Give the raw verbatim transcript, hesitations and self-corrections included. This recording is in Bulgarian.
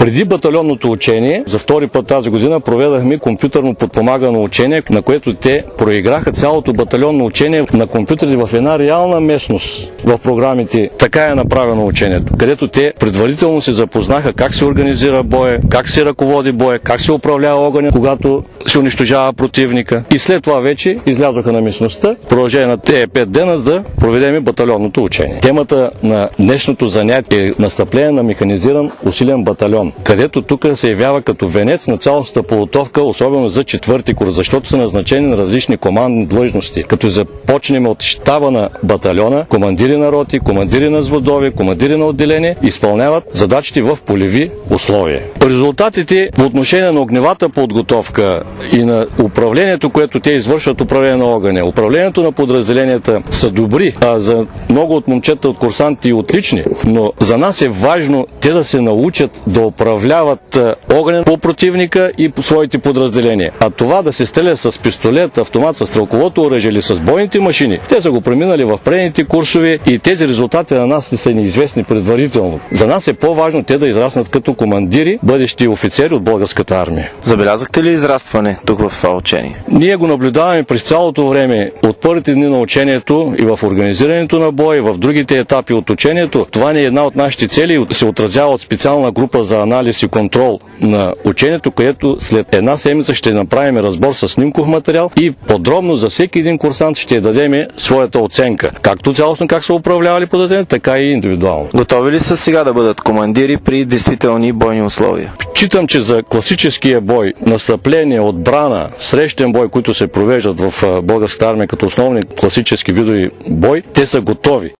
Преди батальонното учение, за втори път тази година, проведахме компютърно подпомагано учение, на което те проиграха цялото батальонно учение на компютъри в една реална местност в програмите. Така е направено учението, където те предварително се запознаха как се организира боя, как се ръководи боя, как се управлява огъня, когато се унищожава противника. И след това вече излязоха на местността, продължение на тези пет дена да проведем батальонното учение. Темата на днешното занятие е настъпление на механизиран усилен батальон, където тук се явява като венец на цялостната подготовка, особено за четвърти курс, защото са назначени на различни командни длъжности. Като започнем от щаба на батальона, командири на роти, командири на взводови, командири на отделение изпълняват задачите в полеви условия. Резултатите по отношение на огневата подготовка и на управлението, което те извършват, управление на огъня, управлението на подразделенията са добри, а за много от момчета, от курсанти и отлични, но за нас е важно те да се научат да управляват огъня по противника и по своите подразделения. А това да се стреля с пистолет, автомат, с стрелковото оръжие или с бойните машини, те са го преминали в предните курсове и тези резултати на нас са неизвестни предварително. За нас е по-важно те да израснат като командири, бъдещи офицери от българската армия. Забелязахте ли израстване тук в това учение? Ние го наблюдаваме през цялото време, от първите дни на учението и в организирането на бой, и в другите етапи от учението. Това не е една от нашите цели, се отразява от специална група за анализ и контрол на учението, което след една седмица ще направим разбор с снимков материал и подробно за всеки един курсант ще дадем своята оценка. Както цялостно как са управлявали подразделението, така и индивидуално. Готови ли са сега да бъдат командири при действителни бойни условия? Считам, че за класическия бой, настъпление, отбрана, срещен бой, които се провеждат в българската армия като основни класически видови бой, те са готови.